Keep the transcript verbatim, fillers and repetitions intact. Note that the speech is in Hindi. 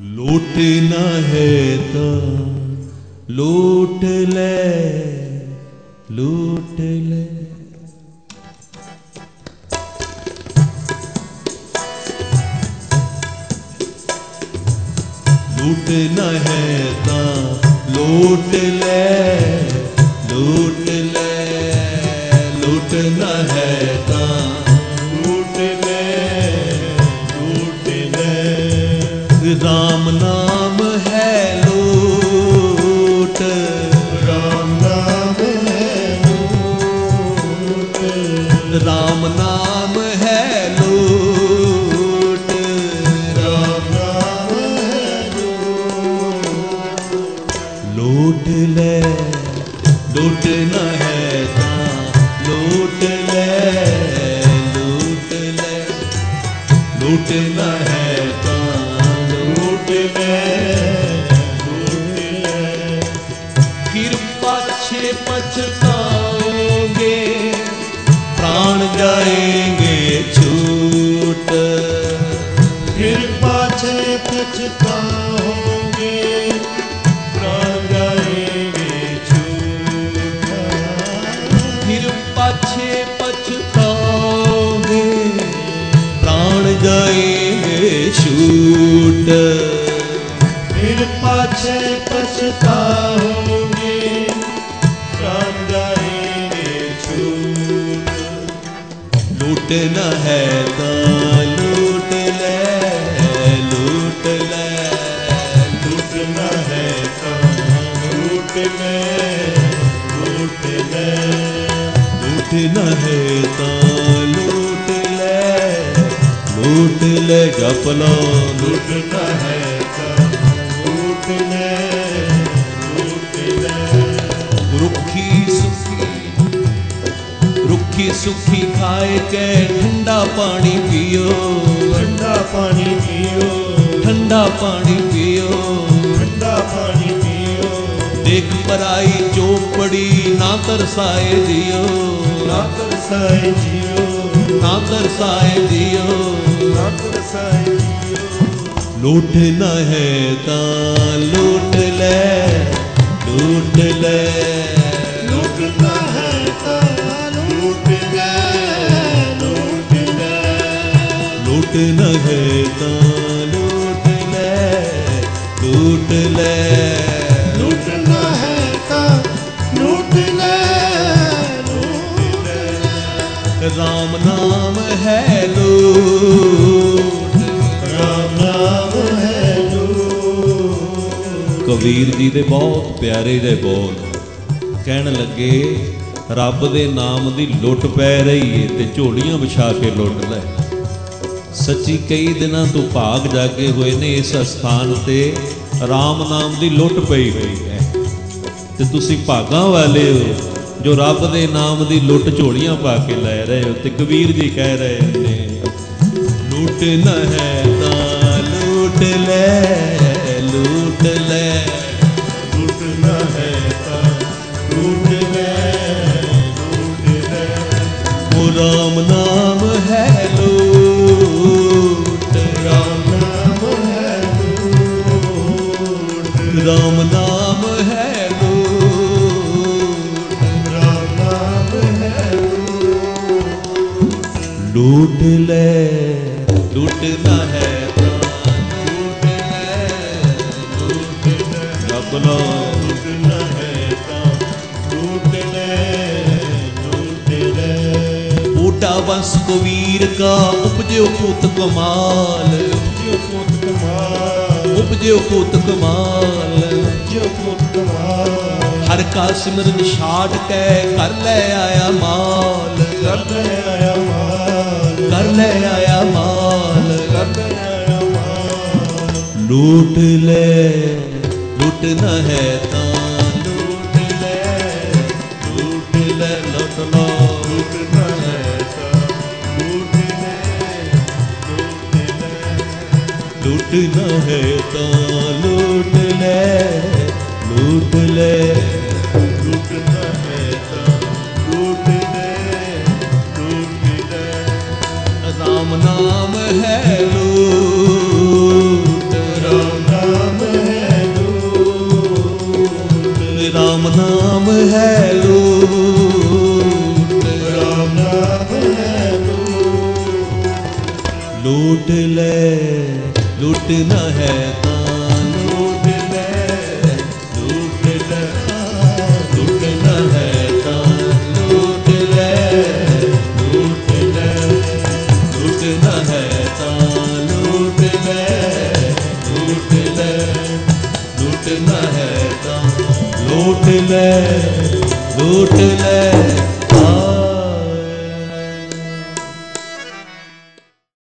लूटना है तो लूट ले, लूट ले। लूटना है तो लूट ले, लूट ले। लूटना है तो लूट ले, लूट ले। राम नाम है लूट, राम नाम है लूट। राम नाम है लूट, राम नाम है लूट। लूट ले, लूटना है ता लूट ले, लूट ले। लूटना है ता लूट ले, लूट ले। फिर पाछे पछताओगे, प्राण जाएंगे छूट। फिर पाछे पछताओगे, प्राण जाएंगे छूट। फिर पाछे पछताओगे, प्राण जाएंगे छूट। फिर पाछे पछताओगे, प्राण जाएंगे छूट। लूटना है तो लूट ले, लूट ले। लूटना है तो लूट ले, लूट ले। लूटना है तो लूट ले, लूट ले। जप लो। लूटना है तो लूट ले, लूट ले। रुखी सुखी, रुखी सुखी खाए के ठंडा पानी पियो, ठंडा पानी पियो। ठंडा पानी पियो, ठंडा पानी पियो। देख पराई चौपड़ी ना तरसाए जियो, ना तरसाए जियो। ना तरसाए जियो, ना तरसाए जियो। लूटना है ता लूट ले, लूट ले। लूटना है ता लूट ले, लूट ले। लूटना है ता लूट ले, लूट ले। लूटना है ता लूट ले, लूट ले। राम नाम है लूट, राम नाम है लूट। कबीर जी दे बहुत प्यारे जे बोल कहन लगे, रब दे नाम दी लुट पै रही है ते झोलियां विछा के लुट ले। सच्ची कई दिनों तो भाग जागे हुए ने इस स्थान ते राम नाम दी लुट पई हुई है ते तुसी भागां वाले हो जो रब दे नाम दी लुट झोलियां पा के लै रहे हो। ते कबीर जी कह रहे ने, लूटना है तां लूट ले, लूट ले। लूटना है तां लूट ले, लूट ले। वो राम नाम है लूट, राम नाम है लूट। राम नाम है लूट ले। लूटना है लूट ले, लूट ले। रब लो। लूटना है लूट ले, लूट ले। बूटा बंस को वीर का उपजो पुत कमाल, उपजो पुत कमाल। उपजो पुत कमाल, उपजो पुत कमाल। हर का सिमरन छाड़ के कर ले आया माल, कर ले आया माल। कर ले आया माल, कर ले आया माल। लूट ले। लूटना है तां लूट ले, लूट ले। लूट लो। लूटना है तां लूट ले, लूट ले। लूटना है तां लूट ले, लूट ले। लूटना है तां लूट ले, लूट ले। राम नाम है लूट, राम नाम राम नाम है लूट, राम नाम है लूट। लूट ले लूटना है तान, लूट ले लूट ले लूटना है तान, लूट ले लूट ले लूटना है तान, लूट ले लूट ले लूटना है तान, लूट ले लूट ले